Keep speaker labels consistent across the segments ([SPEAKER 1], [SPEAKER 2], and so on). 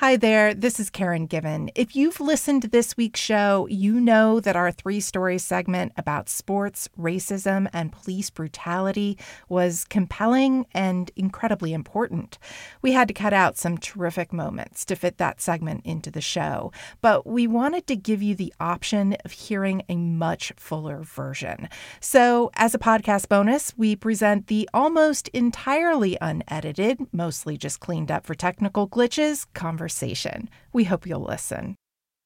[SPEAKER 1] Hi there, this is Karen Given. If you've listened to this week's show, you know that our three-story segment about sports, racism, and police brutality was compelling and incredibly important. We had to cut out some terrific moments to fit that segment into the show, but we wanted to give you the option of hearing a much fuller version. So, as a podcast bonus, we present the almost entirely unedited, mostly just cleaned up for technical glitches, conversation. We hope you'll listen.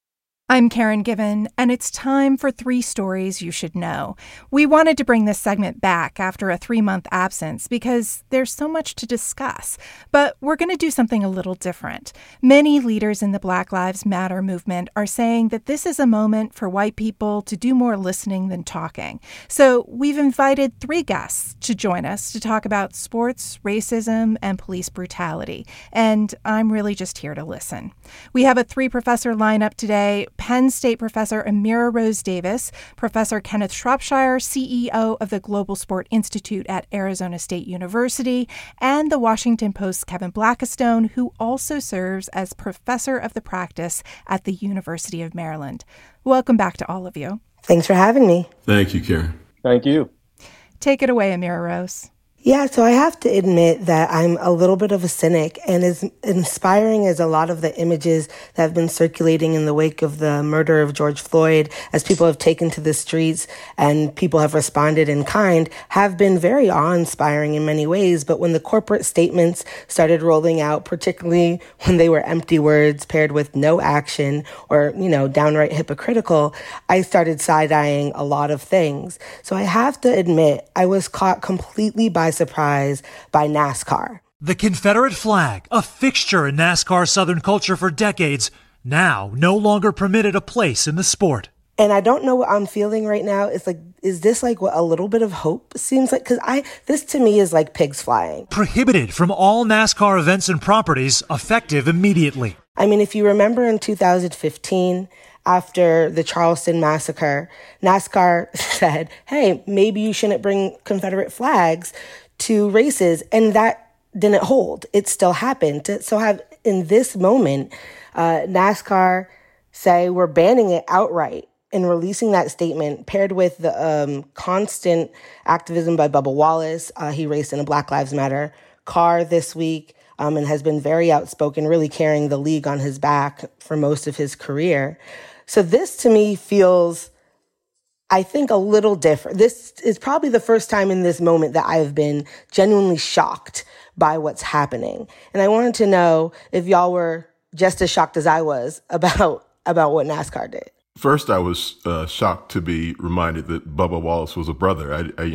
[SPEAKER 1] I'm Karen Given, and it's time for 3 stories you should know. We wanted to bring this segment back after a 3-month absence because there's so much to discuss, but we're going to do something a little different. Many leaders in the Black Lives Matter movement are saying that this is a moment for white people to do more listening than talking. So we've invited 3 guests to join us to talk about sports, racism, and police brutality, and I'm really just here to listen. We have a 3-professor lineup today. Penn State professor Amira Rose Davis, Professor Kenneth Shropshire, CEO of the Global Sport Institute at Arizona State University, and the Washington Post's Kevin Blackistone, who also serves as professor of the practice at the University of Maryland. Welcome back to all of you.
[SPEAKER 2] Thanks for having me.
[SPEAKER 3] Thank you, Karen.
[SPEAKER 4] Thank you.
[SPEAKER 1] Take it away, Amira Rose.
[SPEAKER 2] Yeah, so I have to admit that I'm a little bit of a cynic, and as inspiring as a lot of the images that have been circulating in the wake of the murder of George Floyd, as people have taken to the streets and people have responded in kind, have been very awe-inspiring in many ways. But when the corporate statements started rolling out, particularly when they were empty words paired with no action or, downright hypocritical, I started side-eyeing a lot of things. So I have to admit, I was caught completely by surprise by NASCAR.
[SPEAKER 5] The Confederate flag, a fixture in NASCAR Southern culture for decades, now no longer permitted a place in the sport.
[SPEAKER 2] And I don't know what I'm feeling right now. It's like, is this like what a little bit of hope seems like? Because this to me is like pigs flying.
[SPEAKER 5] Prohibited from all NASCAR events and properties, effective immediately.
[SPEAKER 2] I mean, if you remember in 2015, after the Charleston massacre, NASCAR said, hey, maybe you shouldn't bring Confederate flags to races. And that didn't hold. It still happened. So have in this moment, NASCAR say we're banning it outright and releasing that statement paired with the constant activism by Bubba Wallace. He raced in a Black Lives Matter car this week and has been very outspoken, really carrying the league on his back for most of his career. So this to me feels, I think, a little different. This is probably the first time in this moment that I have been genuinely shocked by what's happening. And I wanted to know if y'all were just as shocked as I was about what NASCAR did.
[SPEAKER 3] First, I was shocked to be reminded that Bubba Wallace was a brother.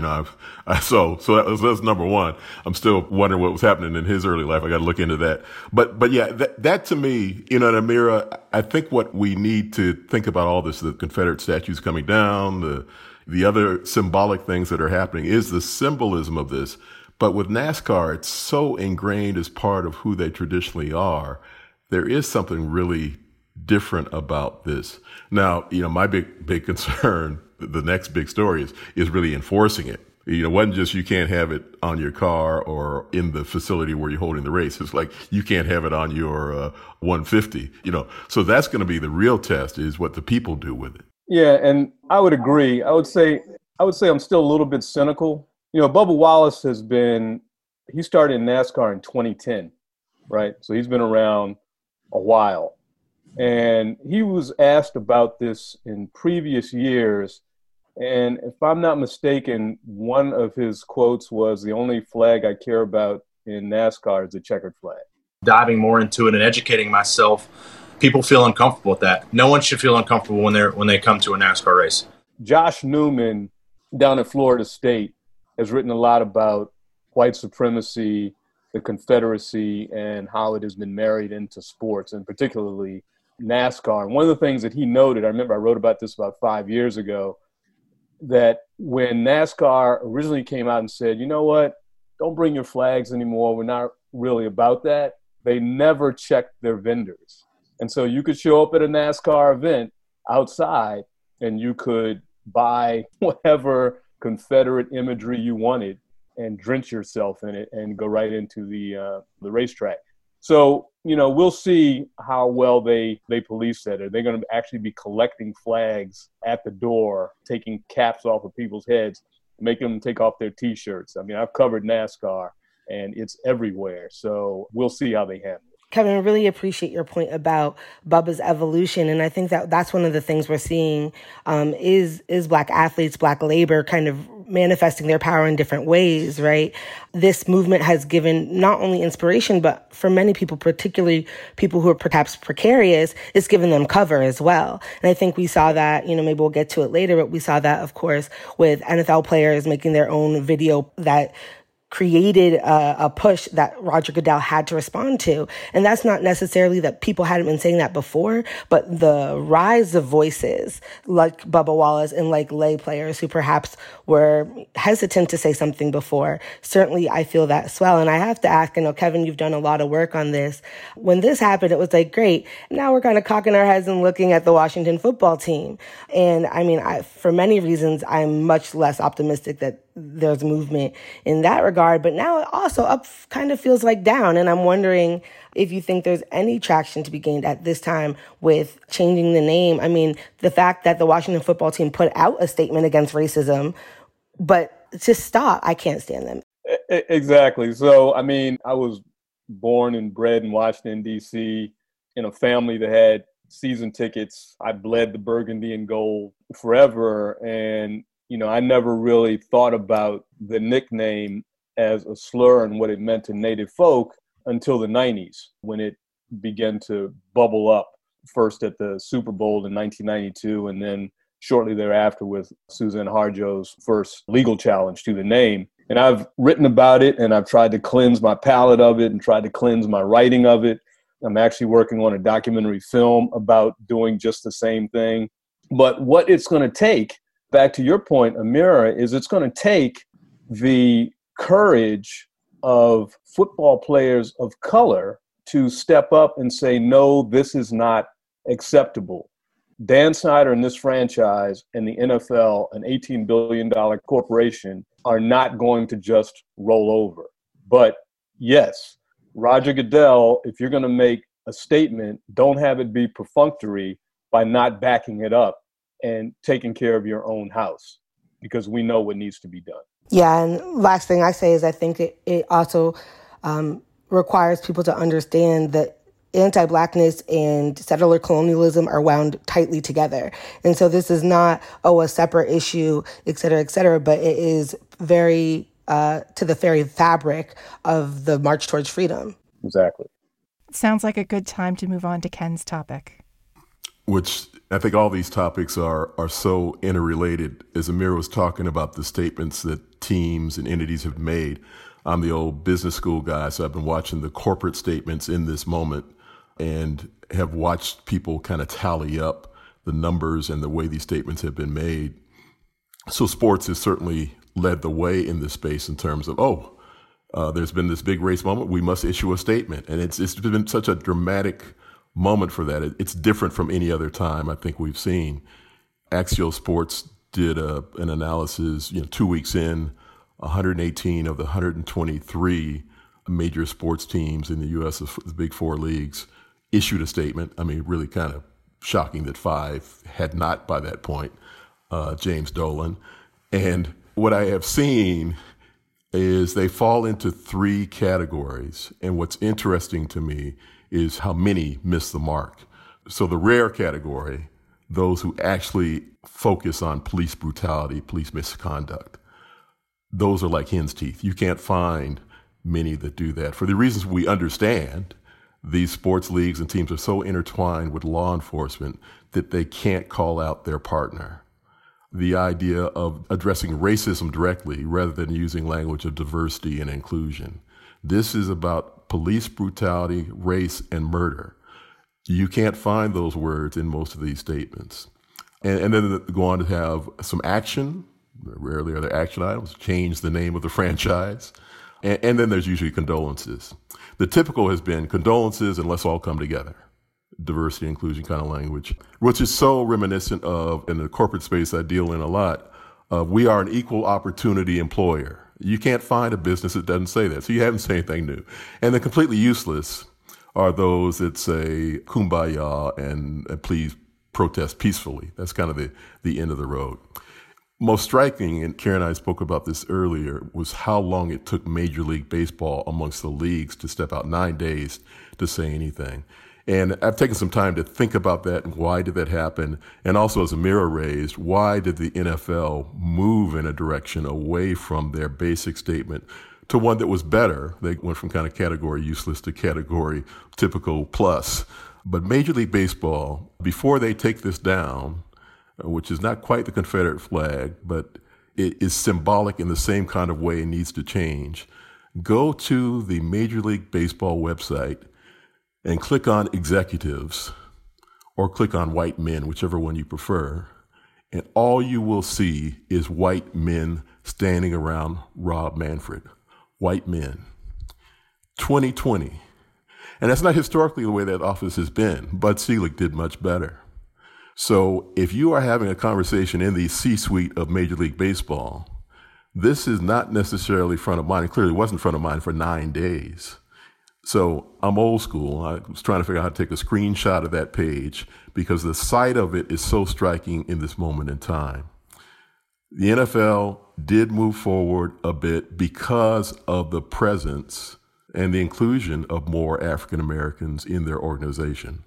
[SPEAKER 3] So that's number one. I'm still wondering what was happening in his early life. I got to look into that. But yeah, that to me, Amira, I think what we need to think about all this, the Confederate statues coming down, the other symbolic things that are happening, is the symbolism of this. But with NASCAR, it's so ingrained as part of who they traditionally are. There is something really different about this. Now, my big concern, the next big story is really enforcing it. It wasn't just you can't have it on your car or in the facility where you're holding the race. It's like you can't have it on your 150. So that's going to be the real test, is what the people do with it.
[SPEAKER 4] Yeah, and I would agree. I would say I'm still a little bit cynical. Bubba Wallace he started in NASCAR in 2010, right? So he's been around a while. And he was asked about this in previous years. And if I'm not mistaken, one of his quotes was, "The only flag I care about in NASCAR is the checkered flag."
[SPEAKER 6] Diving more into it and educating myself, people feel uncomfortable with that. No one should feel uncomfortable when they come to a NASCAR race.
[SPEAKER 4] Josh Newman down at Florida State has written a lot about white supremacy, the Confederacy, and how it has been married into sports, and particularly NASCAR. And one of the things that he noted, I remember I wrote about this about 5 years ago, that when NASCAR originally came out and said, you know what, don't bring your flags anymore, we're not really about that, they never checked their vendors. And so you could show up at a NASCAR event outside and you could buy whatever Confederate imagery you wanted and drench yourself in it and go right into the racetrack. So, we'll see how well they police that. Are they going to actually be collecting flags at the door, taking caps off of people's heads, making them take off their T-shirts? I mean, I've covered NASCAR, and it's everywhere. So we'll see how they handle it.
[SPEAKER 2] Kevin, I really appreciate your point about Bubba's evolution. And I think that that's one of the things we're seeing is Black athletes, Black labor kind of manifesting their power in different ways, right? This movement has given not only inspiration, but for many people, particularly people who are perhaps precarious, it's given them cover as well. And I think we saw that, maybe we'll get to it later, but we saw that, of course, with NFL players making their own video that created a push that Roger Goodell had to respond to. And that's not necessarily that people hadn't been saying that before, but the rise of voices like Bubba Wallace and like lay players who perhaps were hesitant to say something before. Certainly, I feel that as well. And I have to ask, I know, Kevin, you've done a lot of work on this. When this happened, it was like, great. Now we're kind of cocking our heads and looking at the Washington football team. And I mean, for many reasons, I'm much less optimistic that there's movement in that regard, but now it also up kind of feels like down. And I'm wondering if you think there's any traction to be gained at this time with changing the name. I mean, the fact that the Washington football team put out a statement against racism, but to stop, I can't stand them.
[SPEAKER 4] Exactly. So, I mean, I was born and bred in Washington, D.C., in a family that had season tickets. I bled the burgundy and gold forever. And I never really thought about the nickname as a slur and what it meant to Native folk until the 90s, when it began to bubble up, first at the Super Bowl in 1992, and then shortly thereafter with Suzanne Harjo's first legal challenge to the name. And I've written about it, and I've tried to cleanse my palate of it and tried to cleanse my writing of it. I'm actually working on a documentary film about doing just the same thing. But what it's going to take, back to your point, Amira, is it's going to take the courage of football players of color to step up and say, no, this is not acceptable. Dan Snyder and this franchise and the NFL, an $18 billion corporation, are not going to just roll over. But yes, Roger Goodell, if you're going to make a statement, don't have it be perfunctory by not backing it up and taking care of your own house, because we know what needs to be done.
[SPEAKER 2] Yeah, and last thing I say is I think it also requires people to understand that anti-Blackness and settler colonialism are wound tightly together. And so this is not, a separate issue, et cetera, but it is very to the very fabric of the march towards freedom.
[SPEAKER 4] Exactly.
[SPEAKER 1] Sounds like a good time to move on to Ken's topic.
[SPEAKER 3] Which I think all these topics are so interrelated. As Amir was talking about the statements that teams and entities have made, I'm the old business school guy, so I've been watching the corporate statements in this moment and have watched people kind of tally up the numbers and the way these statements have been made. So sports has certainly led the way in this space in terms of, there's been this big race moment, we must issue a statement. And it's been such a dramatic moment for that. It's different from any other time I think we've seen. Axios Sports did an analysis, 2 weeks in, 118 of the 123 major sports teams in the U.S., the big four leagues, issued a statement. I mean, really kind of shocking that 5 had not by that point, James Dolan. And what I have seen is they fall into 3 categories. And what's interesting to me is how many miss the mark. So the rare category, those who actually focus on police brutality, police misconduct, those are like hen's teeth. You can't find many that do that. For the reasons we understand, these sports leagues and teams are so intertwined with law enforcement that they can't call out their partner. The idea of addressing racism directly rather than using language of diversity and inclusion. This is about police brutality, race, and murder. You can't find those words in most of these statements. And then go on to have some action. Rarely are there action items. Change the name of the franchise. And then there's usually condolences. The typical has been condolences and let's all come together. Diversity, inclusion kind of language, which is so reminiscent of, in the corporate space I deal in a lot, we are an equal opportunity employer. You can't find a business that doesn't say that. So you haven't said anything new. And then completely useless are those that say kumbaya and please protest peacefully. That's kind of the end of the road. Most striking, and Karen and I spoke about this earlier, was how long it took Major League Baseball amongst the leagues to step out, 9 days to say anything. And I've taken some time to think about that and why did that happen? And also, as Amira raised, why did the NFL move in a direction away from their basic statement to one that was better? They went from kind of category useless to category typical plus. But Major League Baseball, before they take this down, which is not quite the Confederate flag, but it is symbolic in the same kind of way it needs to change, go to the Major League Baseball website and click on executives or click on white men, whichever one you prefer. And all you will see is white men standing around Rob Manfred. White men. 2020. And that's not historically the way that office has been. Bud Selig did much better. So if you are having a conversation in the C-suite of Major League Baseball, this is not necessarily front of mind. It clearly wasn't front of mind for 9 days. So I'm old school. I was trying to figure out how to take a screenshot of that page because the sight of it is so striking in this moment in time. The NFL did move forward a bit because of the presence and the inclusion of more African Americans in their organization.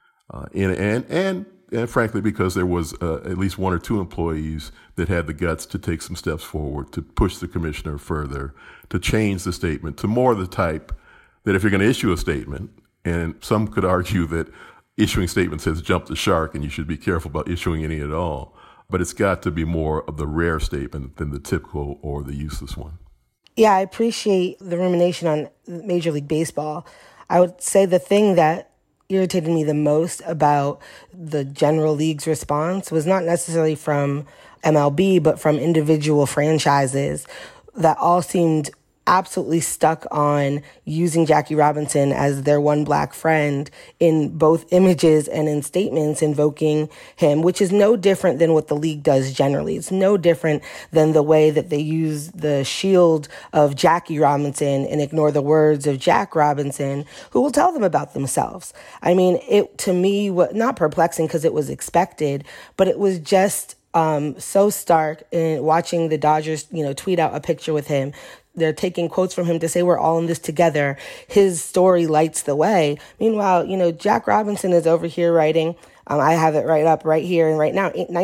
[SPEAKER 3] And frankly, because there was at least one or two employees that had the guts to take some steps forward, to push the commissioner further, to change the statement to more of the type that if you're going to issue a statement, and some could argue that issuing statements has jumped the shark and you should be careful about issuing any at all, but it's got to be more of the rare statement than the typical or the useless one.
[SPEAKER 2] Yeah, I appreciate the rumination on Major League Baseball. I would say the thing that irritated me the most about the general league's response was not necessarily from MLB, but from individual franchises that all seemed absolutely stuck on using Jackie Robinson as their one black friend in both images and in statements invoking him, which is no different than what the league does generally. It's no different than the way that they use the shield of Jackie Robinson and ignore the words of Jack Robinson, who will tell them about themselves. I mean, it to me was not perplexing because it was expected, but it was just so stark in watching the Dodgers, tweet out a picture with him. They're taking quotes from him to say we're all in this together. His story lights the way. Meanwhile, Jack Robinson is over here writing, I have it right here and right now,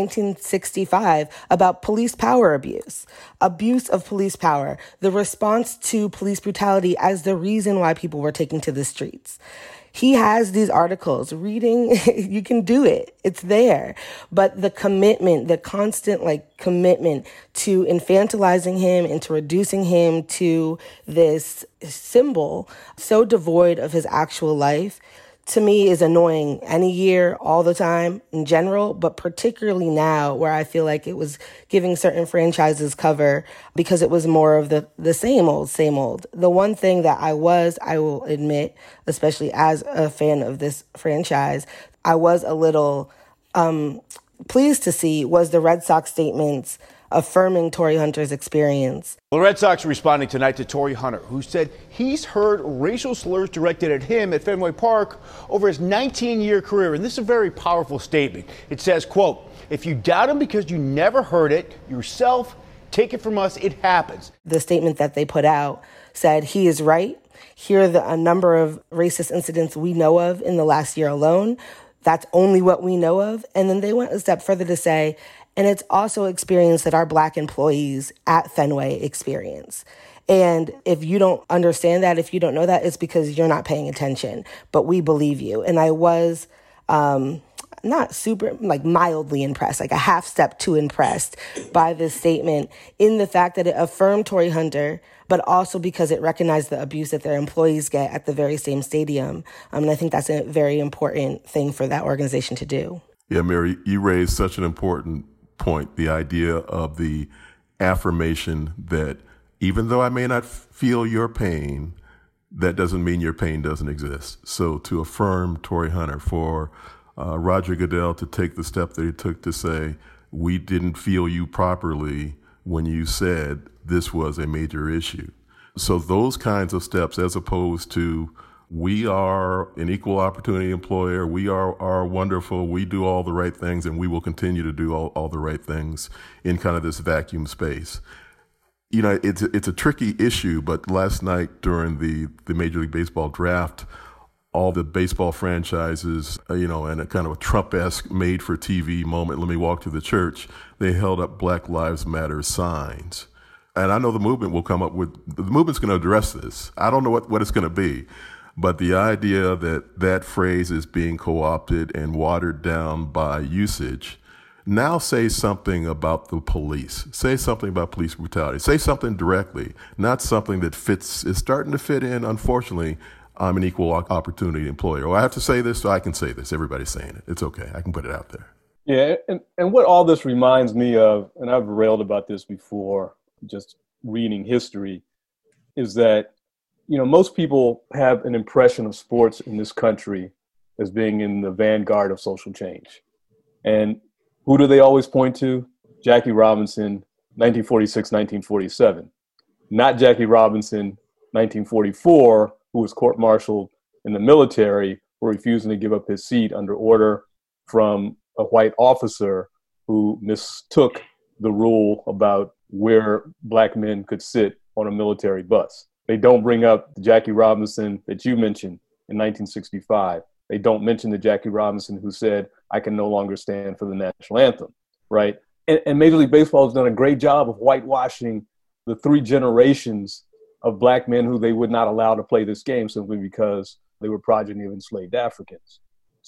[SPEAKER 2] 1965, about police power abuse of police power, the response to police brutality as the reason why people were taking to the streets. He has these articles. Reading, you can do it. It's there. But the commitment, the constant commitment to infantilizing him and to reducing him to this symbol so devoid of his actual life, to me is annoying any year, all the time in general, but particularly now where I feel like it was giving certain franchises cover because it was more of the same old. The one thing that I will admit, especially as a fan of this franchise, I was a little pleased to see was the Red Sox statements affirming Torii Hunter's experience.
[SPEAKER 7] The Red Sox are responding tonight to Torii Hunter, who said he's heard racial slurs directed at him at Fenway Park over his 19-year career. And this is a very powerful statement. It says, quote, "If you doubt him because you never heard it yourself, take it from us, it happens."
[SPEAKER 2] The statement that they put out said he is right. Here are a number of racist incidents we know of in the last year alone. That's only what we know of. And then they went a step further to say, and it's also experience that our black employees at Fenway experience. And if you don't understand that, if you don't know that, it's because you're not paying attention. But we believe you. And I was not super, mildly impressed, a half step too impressed by this statement in the fact that it affirmed Torii Hunter, but also because it recognized the abuse that their employees get at the very same stadium. And I think that's a very important thing for that organization to do.
[SPEAKER 3] Yeah, Mary, you raised such an important point, the idea of the affirmation that even though I may not feel your pain, that doesn't mean your pain doesn't exist. So to affirm Torii Hunter, for Roger Goodell to take the step that he took to say, we didn't feel you properly when you said this was a major issue. So those kinds of steps, as opposed to We are an equal opportunity employer. We are wonderful. We do all the right things, and we will continue to do all the right things in kind of this vacuum space. You know, it's a tricky issue, but last night during the Major League Baseball draft, all the baseball franchises, and a kind of a Trump-esque made-for-TV moment, let me walk to the church, they held up Black Lives Matter signs. And I know the movement will come up with, the movement's going to address this. I don't know what it's going to be, but the idea that phrase is being co-opted and watered down by usage now say something about the police. Say something about police brutality. Say something directly, not something that is starting to fit in, unfortunately. I'm an equal opportunity employer. Or I have to say this so I can say this. Everybody's saying it. It's okay. I can put it out there.
[SPEAKER 4] Yeah, and what all this reminds me of, and I've railed about this before, just reading history, is that, most people have an impression of sports in this country as being in the vanguard of social change. And who do they always point to? Jackie Robinson, 1946, 1947. Not Jackie Robinson, 1944, who was court-martialed in the military for refusing to give up his seat under order from a white officer who mistook the rule about where black men could sit on a military bus. They don't bring up the Jackie Robinson that you mentioned in 1965. They don't mention the Jackie Robinson who said, I can no longer stand for the national anthem, right? And Major League Baseball has done a great job of whitewashing the 3 generations of black men who they would not allow to play this game simply because they were progeny of enslaved Africans.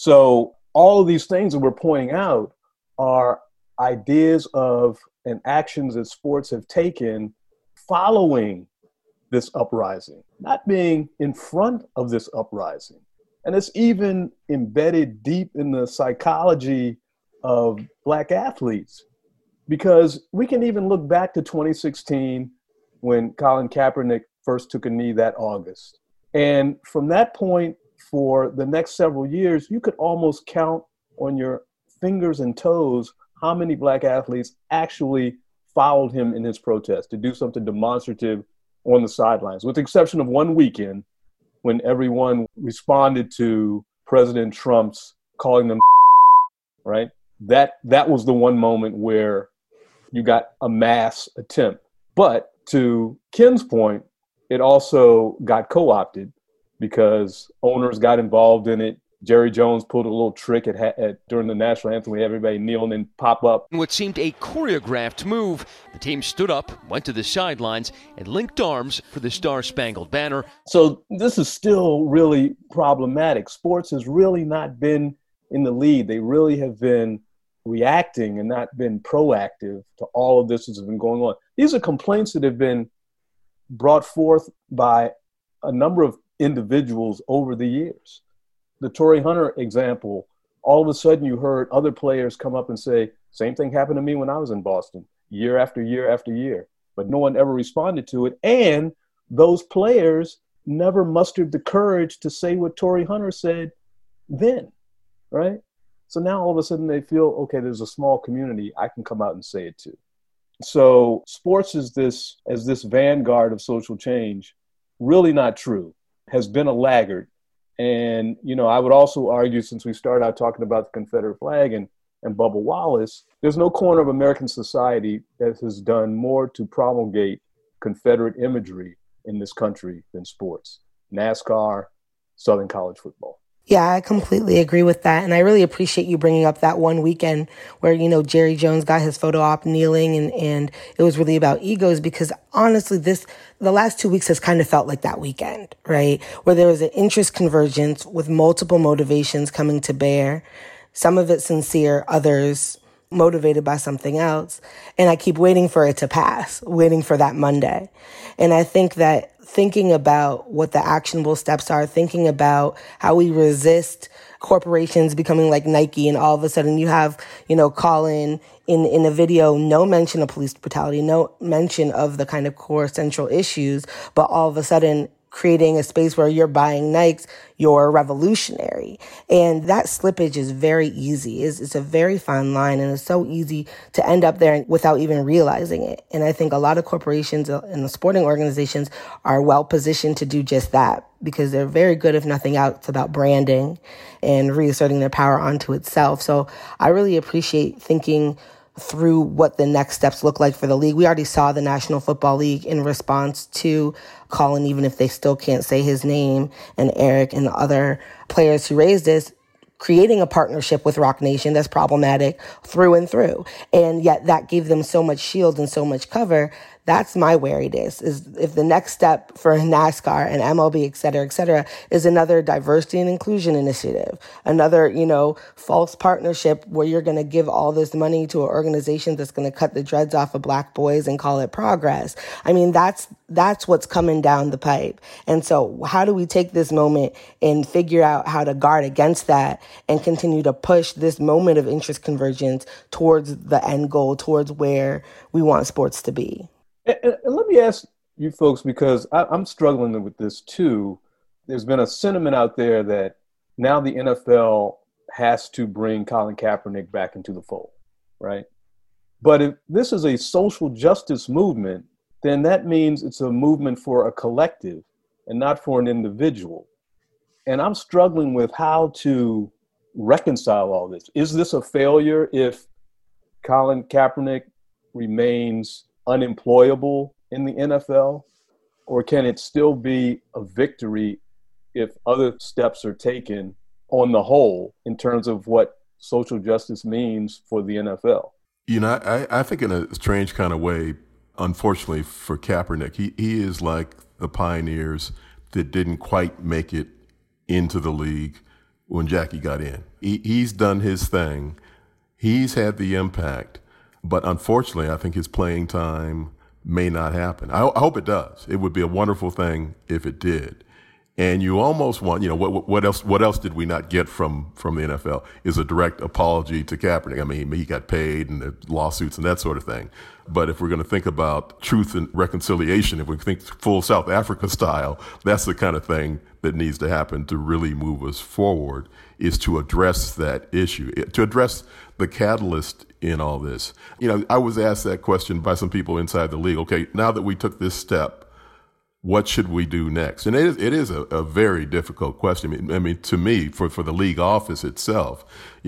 [SPEAKER 4] So all of these things that we're pointing out are ideas of and actions that sports have taken following this uprising, not being in front of this uprising. And it's even embedded deep in the psychology of black athletes, because we can even look back to 2016 when Colin Kaepernick first took a knee that August. And from that point, for the next several years, you could almost count on your fingers and toes how many black athletes actually followed him in his protest to do something demonstrative on the sidelines, with the exception of one weekend when everyone responded to President Trump's calling them, right? That was the one moment where you got a mass attempt. But to Ken's point, it also got co-opted because owners got involved in it. Jerry Jones pulled a little trick during the national anthem. We had everybody kneel and pop up.
[SPEAKER 8] In what seemed a choreographed move, the team stood up, went to the sidelines, and linked arms for the Star-Spangled Banner.
[SPEAKER 4] So this is still really problematic. Sports has really not been in the lead. They really have been reacting and not been proactive to all of this that's been going on. These are complaints that have been brought forth by a number of individuals over the years. The Torrey Hunter example, all of a sudden you heard other players come up and say, same thing happened to me when I was in Boston, year after year after year, but no one ever responded to it. And those players never mustered the courage to say what Torrey Hunter said then, right? So now all of a sudden they feel, okay, there's a small community, I can come out and say it too. So sports is this vanguard of social change, really not true, has been a laggard. And, I would also argue, since we started out talking about the Confederate flag and Bubba Wallace, there's no corner of American society that has done more to promulgate Confederate imagery in this country than sports. NASCAR, Southern college football.
[SPEAKER 2] Yeah, I completely agree with that. And I really appreciate you bringing up that one weekend where, Jerry Jones got his photo op kneeling and it was really about egos, because honestly, the last 2 weeks has kind of felt like that weekend, right? Where there was an interest convergence with multiple motivations coming to bear, some of it sincere, others motivated by something else. And I keep waiting for it to pass, waiting for that Monday. And I think that thinking about what the actionable steps are, thinking about how we resist corporations becoming like Nike, and all of a sudden you have, Colin in a video, no mention of police brutality, no mention of the kind of core central issues, but all of a sudden creating a space where you're buying Nikes, you're revolutionary. And that slippage is very easy. It's a very fine line, and it's so easy to end up there without even realizing it. And I think a lot of corporations and the sporting organizations are well positioned to do just that, because they're very good, if nothing else, about branding and reasserting their power onto itself. So I really appreciate thinking through what the next steps look like for the league. We already saw the National Football League in response to Colin, even if they still can't say his name, and Eric and the other players who raised this, creating a partnership with Roc Nation that's problematic through and through. And yet that gave them so much shield and so much cover. That's my wariness, is if the next step for NASCAR and MLB, et cetera, is another diversity and inclusion initiative, another, false partnership where you're going to give all this money to an organization that's going to cut the dreads off of black boys and call it progress. I mean, that's what's coming down the pipe. And so how do we take this moment and figure out how to guard against that and continue to push this moment of interest convergence towards the end goal, towards where we want sports to be?
[SPEAKER 4] And let me ask you folks, because I'm struggling with this too. There's been a sentiment out there that now the NFL has to bring Colin Kaepernick back into the fold, right? But if this is a social justice movement, then that means it's a movement for a collective and not for an individual. And I'm struggling with how to reconcile all this. Is this a failure if Colin Kaepernick remains unemployable in the NFL, or can it still be a victory if other steps are taken on the whole in terms of what social justice means for the NFL?
[SPEAKER 3] I think in a strange kind of way, unfortunately for Kaepernick, he is like the pioneers that didn't quite make it into the league when Jackie got in. He's done his thing. He's had the impact. But unfortunately, I think his playing time may not happen. I hope it does. It would be a wonderful thing if it did. And you almost want, what else did we not get from the NFL is a direct apology to Kaepernick. I mean, he got paid and the lawsuits and that sort of thing. But if we're going to think about truth and reconciliation, if we think full South Africa style, that's the kind of thing that needs to happen to really move us forward, is to address that issue, to address the catalyst in all this. I was asked that question by some people inside the league. Okay, now that we took this step, what should we do next? And it is a very difficult question. I mean, to me, for the league office itself,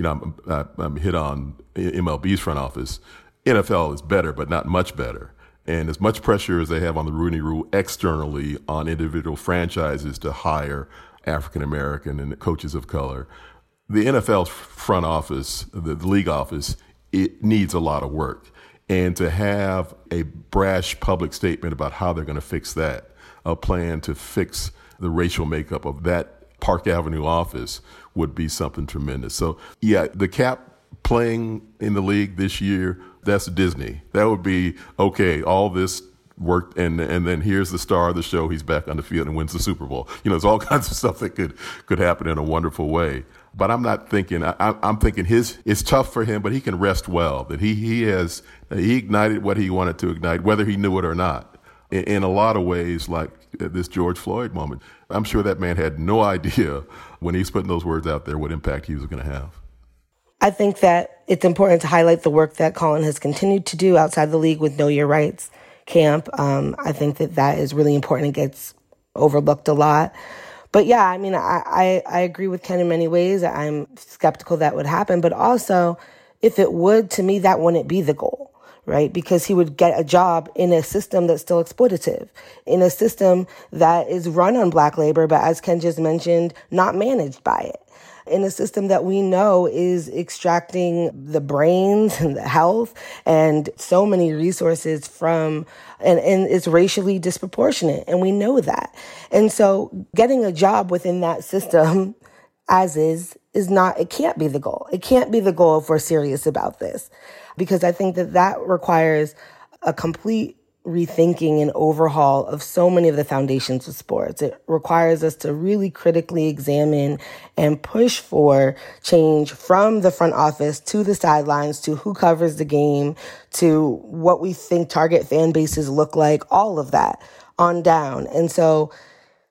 [SPEAKER 3] I'm hit on MLB's front office. NFL is better, but not much better. And as much pressure as they have on the Rooney Rule externally on individual franchises to hire African-American and coaches of color, the NFL's front office, the league office, it needs a lot of work. And to have a brash public statement about how they're going to fix that, a plan to fix the racial makeup of that Park Avenue office would be something tremendous. So, yeah, the Cap playing in the league this year, that's Disney. That would be, okay, all this worked, and then here's the star of the show. He's back on the field and wins the Super Bowl. There's all kinds of stuff that could happen in a wonderful way. But I'm not thinking, I'm thinking it's tough for him, but he can rest well, that he ignited what he wanted to ignite, whether he knew it or not. In a lot of ways, like this George Floyd moment, I'm sure that man had no idea when he's putting those words out there what impact he was going to have.
[SPEAKER 2] I think that it's important to highlight the work that Colin has continued to do outside the league with Know Your Rights camp. I think that is really important. It gets overlooked a lot. But yeah, I mean, I agree with Ken in many ways. I'm skeptical that would happen. But also, if it would, to me, that wouldn't be the goal. Right? Because he would get a job in a system that's still exploitative, in a system that is run on black labor, but as Ken just mentioned, not managed by it, in a system that we know is extracting the brains and the health and so many resources from, and it's racially disproportionate. And we know that. And so getting a job within that system as is not, it can't be the goal. It can't be the goal if we're serious about this. Because I think that requires a complete rethinking and overhaul of so many of the foundations of sports. It requires us to really critically examine and push for change from the front office to the sidelines, to who covers the game, to what we think target fan bases look like, all of that on down. And so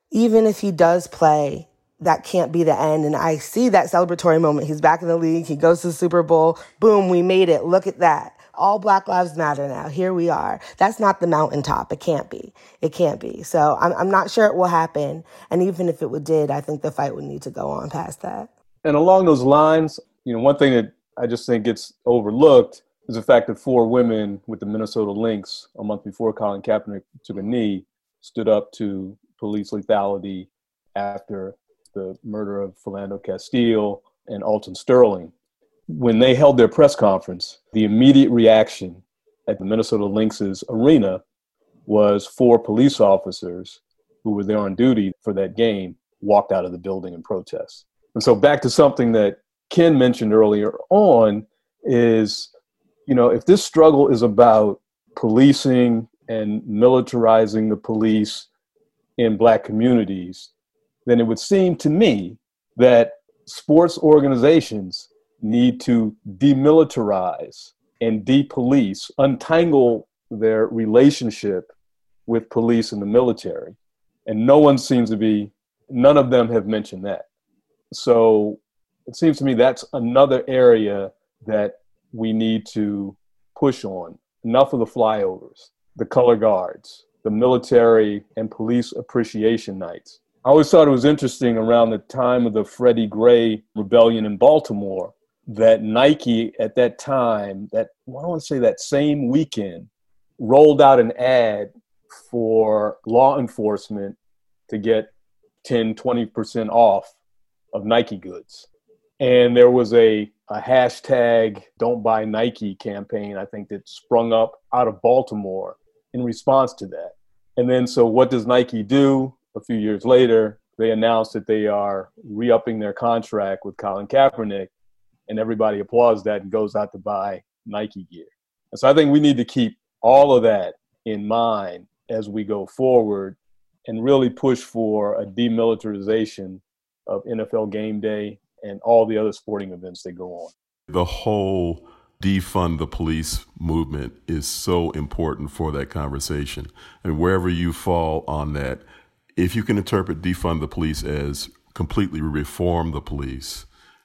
[SPEAKER 2] even if he does play, that can't be the end. And I see that celebratory moment. He's back in the league. He goes to the Super Bowl. Boom, we made it. Look at that. All Black Lives Matter now. Here we are. That's not the mountaintop. It can't be. It can't be. So I'm not sure it will happen. And even if it did, I think the fight would need to go on past that.
[SPEAKER 4] And along those lines, one thing that I just think gets overlooked is the fact that 4 women with the Minnesota Lynx a month before Colin Kaepernick took a knee stood up to police lethality after the murder of Philando Castile and Alton Sterling. When they held their press conference, the immediate reaction at the Minnesota Lynx's arena was 4 police officers who were there on duty for that game walked out of the building in protest. And so back to something that Ken mentioned earlier on is, if this struggle is about policing and militarizing the police in Black communities, then it would seem to me that sports organizations need to demilitarize and depolice, untangle their relationship with police and the military. And none of them have mentioned that. So it seems to me that's another area that we need to push on. Enough of the flyovers, the color guards, the military and police appreciation nights. I always thought it was interesting around the time of the Freddie Gray rebellion in Baltimore that Nike at that time, that same weekend, rolled out an ad for law enforcement to get 10, 20% off of Nike goods. And there was a hashtag Don't Buy Nike campaign, I think, that sprung up out of Baltimore in response to that. And then so what does Nike do? A few years later, they announced that they are re-upping their contract with Colin Kaepernick, and everybody applauds that and goes out to buy Nike gear. And so I think we need to keep all of that in mind as we go forward and really push for a demilitarization of NFL Game Day and all the other sporting events that go on.
[SPEAKER 3] The whole defund the police movement is so important for that conversation. And wherever you fall on that, if you can interpret defund the police as completely reform the police,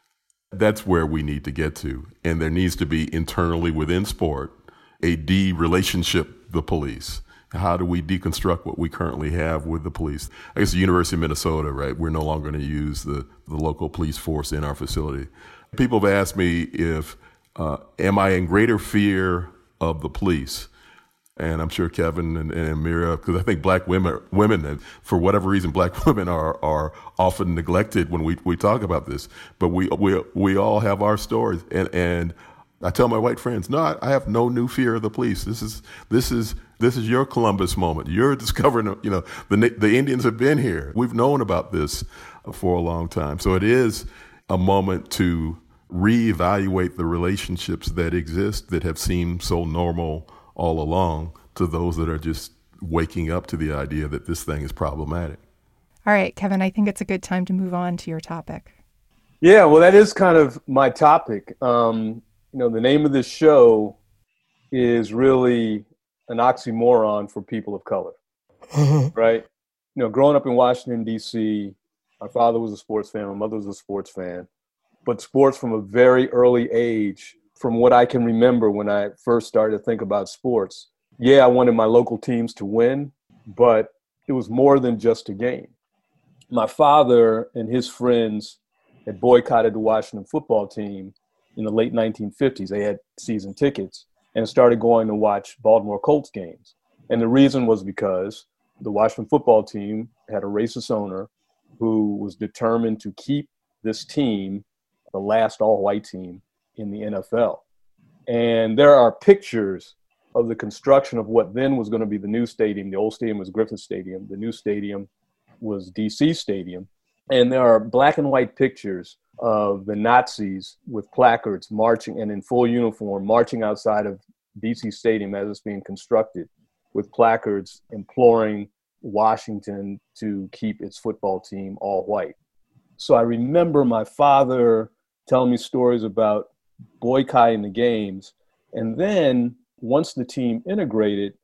[SPEAKER 3] that's where we need to get to. And there needs to be internally within sport a de-relationship the police. How do we deconstruct what we currently have with the police? I guess the University of Minnesota, right? We're no longer going to use the local police force in our facility. People have asked me if, am I in greater fear of the police? And I'm sure Kevin and Amira, because I think Black women, and for whatever reason, Black women are often neglected when we talk about this. But we all have our stories, and I tell my white friends, no, I have no new fear of the police. This is your Columbus moment. You're discovering, the Indians have been here. We've known about this for a long time. So it is a moment to reevaluate the relationships that exist that have seemed so normal all along to those that are just waking up to the idea that this thing is problematic.
[SPEAKER 1] All right, Kevin, I think it's a good time to move on to your topic.
[SPEAKER 4] Yeah, well, that is kind of my topic. The name of this show is really an oxymoron for people of color, right? Growing up in Washington, D.C., my father was a sports fan, my mother was a sports fan, but sports from a very early age, from what I can remember when I first started to think about sports. Yeah, I wanted my local teams to win, but it was more than just a game. My father and his friends had boycotted the Washington football team in the late 1950s. They had season tickets and started going to watch Baltimore Colts games. And the reason was because the Washington football team had a racist owner who was determined to keep this team, the last all-white team in the NFL. And there are pictures of the construction of what then was going to be the new stadium. The old stadium was Griffith Stadium. The new stadium was DC Stadium. And there are black and white pictures of the Nazis with placards marching and in full uniform, marching outside of DC Stadium as it's being constructed with placards imploring Washington to keep its football team all white. So I remember my father telling me stories about boycotting the games. And then once the team integrated,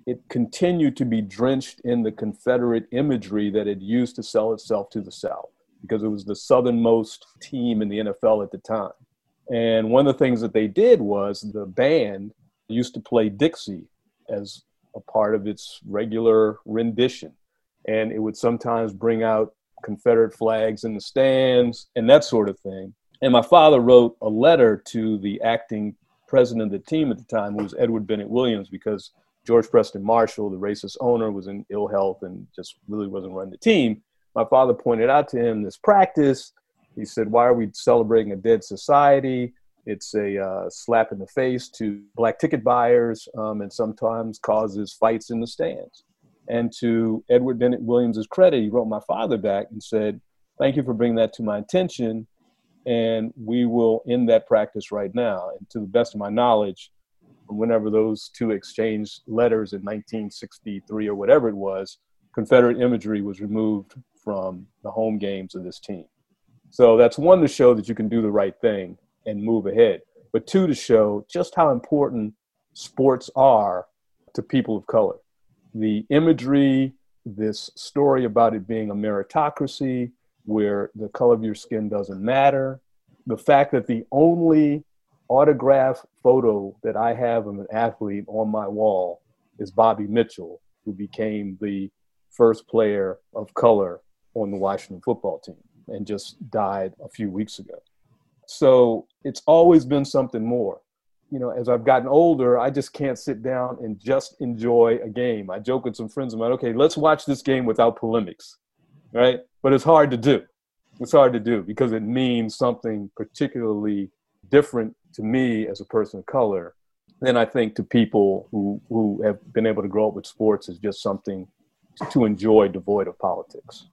[SPEAKER 4] it continued to be drenched in the Confederate imagery that it used to sell itself to the South, because it was the southernmost team in the NFL at the time. And one of the things that they did was the band used to play Dixie as a part of its regular rendition. And it would sometimes bring out Confederate flags in the stands and that sort of thing. And my father wrote a letter to the acting president of the team at the time, who was Edward Bennett Williams, because George Preston Marshall, the racist owner, was in ill health and just really wasn't running the team. My father pointed out to him this practice. He said, why are we celebrating a dead society? It's a slap in the face to black ticket buyers, and sometimes causes fights in the stands. And to Edward Bennett Williams' credit, he wrote my father back and said, thank you for bringing that to my attention, and we will end that practice right now. And to the best of my knowledge, whenever those two exchanged letters in 1963 or whatever it was, Confederate imagery was removed from the home games of this team. So that's one, to show that you can do the right thing and move ahead, but two, to show just how important sports are to people of color. The imagery, this story about it being a meritocracy where the color of your skin doesn't matter, the fact that the only autograph photo that I have of an athlete on my wall is Bobby Mitchell, who became the first player of color on the Washington football team and just died a few weeks ago. So it's always been something more. You know, as I've gotten older, I just can't sit down and just enjoy a game. I joke with some friends of mine, okay, let's watch this game without polemics, right? But it's hard to do. It's hard to do because it means something particularly different to me as a person of color than I think to people who have been able to grow up with sports as just something to enjoy devoid of politics.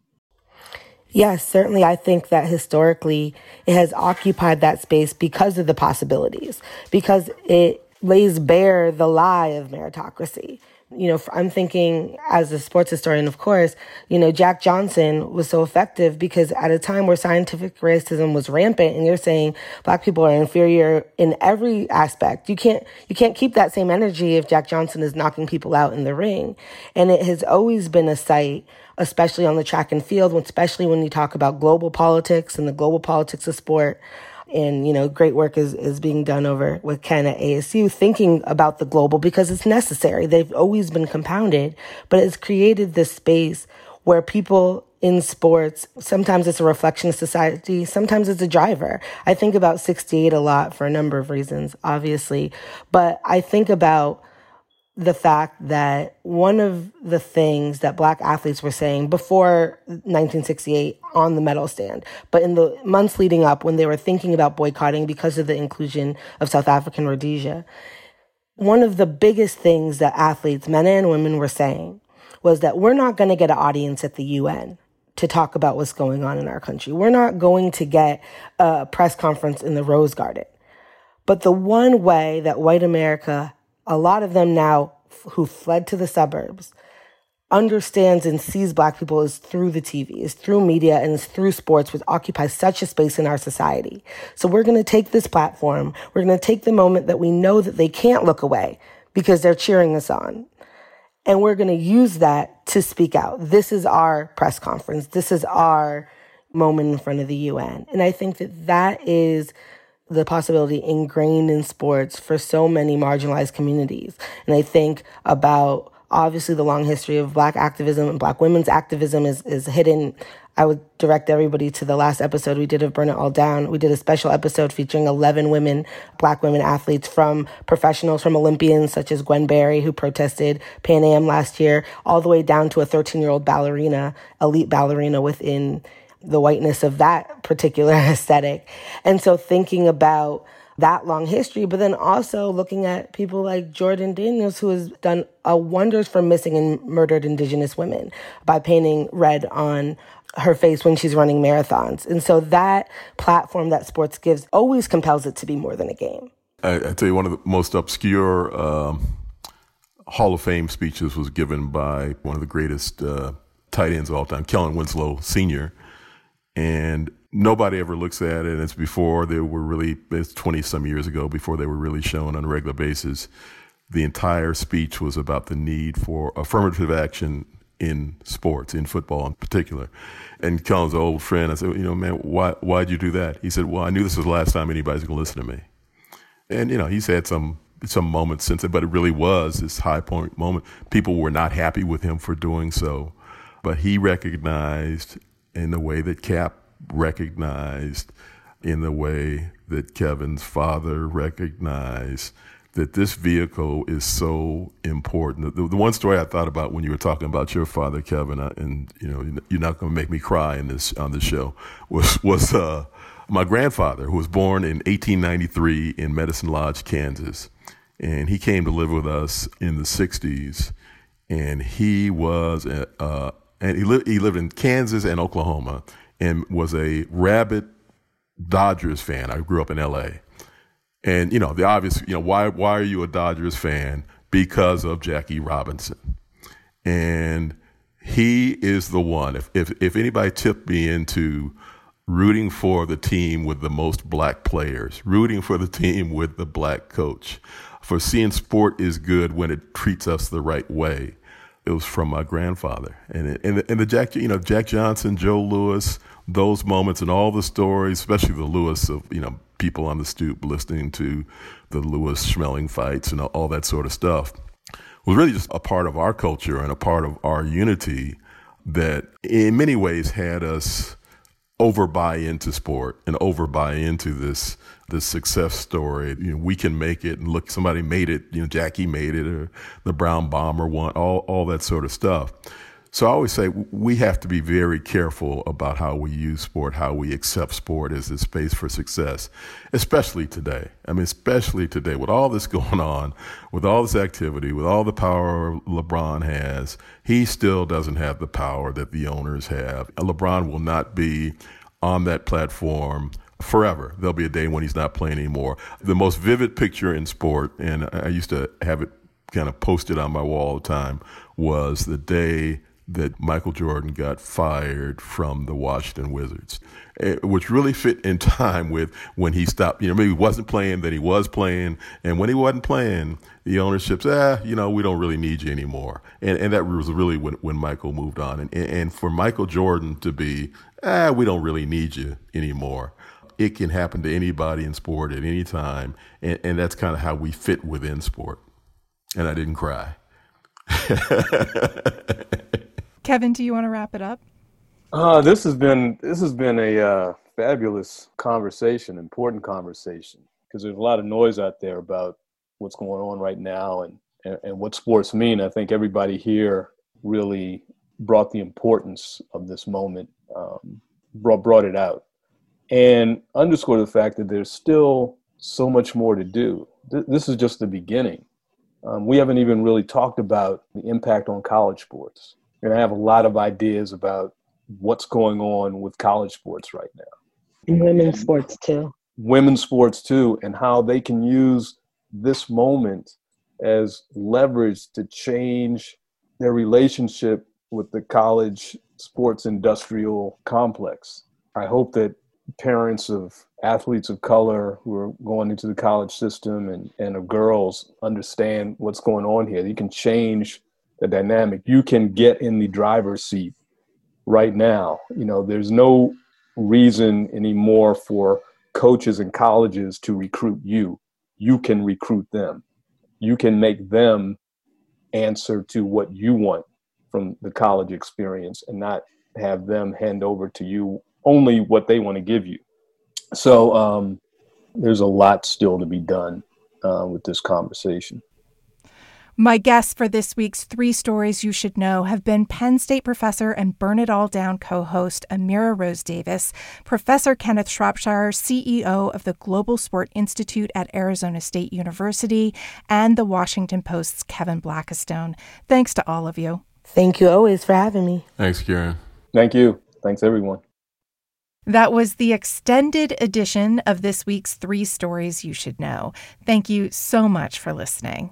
[SPEAKER 2] Yes, certainly. I think that historically it has occupied that space because of the possibilities, because it lays bare the lie of meritocracy. You know, I'm thinking as a sports historian, of course, you know, Jack Johnson was so effective because at a time where scientific racism was rampant, and you're saying black people are inferior in every aspect, you can't keep that same energy if Jack Johnson is knocking people out in the ring. And it has always been a sight, especially on the track and field, especially when you talk about global politics and the global politics of sport. And, you know, great work is being done over with Ken at ASU, thinking about the global because it's necessary. They've always been compounded, but it's created this space where people in sports, sometimes it's a reflection of society, sometimes it's a driver. I think about 68 a lot for a number of reasons, obviously, but I think about the fact that one of the things that black athletes were saying before 1968 on the medal stand, but in the months leading up when they were thinking about boycotting because of the inclusion of South African Rhodesia, one of the biggest things that athletes, men and women, were saying was that we're not going to get an audience at the UN to talk about what's going on in our country. We're not going to get a press conference in the Rose Garden. But the one way that white America, a lot of them now who fled to the suburbs, understands and sees black people is through the TV, is through media, and is through sports, which occupies such a space in our society. So we're going to take this platform. We're going to take the moment that we know that they can't look away because they're cheering us on. And we're going to use that to speak out. This is our press conference. This is our moment in front of the UN. And I think that that is the possibility ingrained in sports for so many marginalized communities. And I think about, obviously, the long history of black activism and black women's activism is hidden. I would direct everybody to the last episode we did of Burn It All Down. We did a special episode featuring 11 women, black women athletes, from professionals, from Olympians such as Gwen Berry, who protested Pan Am last year, all the way down to a 13-year-old ballerina, elite ballerina within the whiteness of that particular aesthetic. And so thinking about that long history, but then also looking at people like Jordan Daniels, who has done wonders for missing and murdered Indigenous women by painting red on her face when she's running marathons. And so that platform that sports gives always compels it to be more than a game.
[SPEAKER 3] I tell you, one of the most obscure Hall of Fame speeches was given by one of the greatest tight ends of all time, Kellen Winslow Sr., and nobody ever looks at it. It's 20 some years ago, before they were really shown on a regular basis. the entire speech was about the need for affirmative action in sports, in football in particular. And Kellen's an old friend. I said, man, why'd you do that? He said, well, I knew this was the last time anybody's going to listen to me. And, he's had some moments since then, but it really was this high point moment. People were not happy with him for doing so, but he recognized in the way that Cap recognized, in the way that Kevin's father recognized, that this vehicle is so important. The one story I thought about when you were talking about your father, Kevin, and you're not going to make me cry on this show, was my grandfather, who was born in 1893 in Medicine Lodge, Kansas, and he came to live with us in the 60s, and he was he lived in Kansas and Oklahoma, and was a rabid Dodgers fan. I grew up in L.A. And, the obvious, why are you a Dodgers fan? Because of Jackie Robinson. And he is the one. If anybody tipped me into rooting for the team with the most black players, rooting for the team with the black coach, for seeing sport is good when it treats us the right way, it was from my grandfather. And the Jack Johnson, Joe Louis, those moments and all the stories, especially the Louis of, people on the stoop listening to the Louis Schmeling fights and all that sort of stuff, was really just a part of our culture and a part of our unity that in many ways had us over buy into sport and over buy into this success story. We can make it, and look, somebody made it, Jackie made it, or the Brown Bomber won, all that sort of stuff. So I always say we have to be very careful about how we use sport, how we accept sport as a space for success, especially today. Especially today with all this going on, with all this activity, with all the power LeBron has, he still doesn't have the power that the owners have. And LeBron will not be on that platform forever. There'll be a day when he's not playing anymore. The most vivid picture in sport, and I used to have it kind of posted on my wall all the time, was the day that Michael Jordan got fired from the Washington Wizards, which really fit in time with when he stopped. Maybe he wasn't playing, then he was playing, and when he wasn't playing, the ownership said, we don't really need you anymore. And that was really when Michael moved on. And for Michael Jordan to be, we don't really need you anymore. It can happen to anybody in sport at any time, and that's kind of how we fit within sport. And I didn't cry.
[SPEAKER 1] Kevin, do you want to wrap it up?
[SPEAKER 4] This has been a fabulous conversation, important conversation, because there's a lot of noise out there about what's going on right now and what sports mean. I think everybody here really brought the importance of this moment, brought it out, and underscored the fact that there's still so much more to do. This is just the beginning. We haven't even really talked about the impact on college sports. And I have a lot of ideas about what's going on with college sports right now.
[SPEAKER 2] And women's sports too.
[SPEAKER 4] Women's sports too, and how they can use this moment as leverage to change their relationship with the college sports industrial complex. I hope that parents of athletes of color who are going into the college system and of girls understand what's going on here. You can change the dynamic. You can get in the driver's seat right now. There's no reason anymore for coaches and colleges to recruit you. You can recruit them. You can make them answer to what you want from the college experience and not have them hand over to you only what they want to give you. So there's a lot still to be done with this conversation.
[SPEAKER 1] My guests for this week's 3 Stories You Should Know have been Penn State professor and Burn It All Down co-host Amira Rose Davis, Professor Kenneth Shropshire, CEO of the Global Sport Institute at Arizona State University, and the Washington Post's Kevin Blackistone. Thanks to all of you.
[SPEAKER 2] Thank you always for having me.
[SPEAKER 3] Thanks, Karen.
[SPEAKER 4] Thank you. Thanks, everyone.
[SPEAKER 1] That was the extended edition of this week's 3 Stories You Should Know. Thank you so much for listening.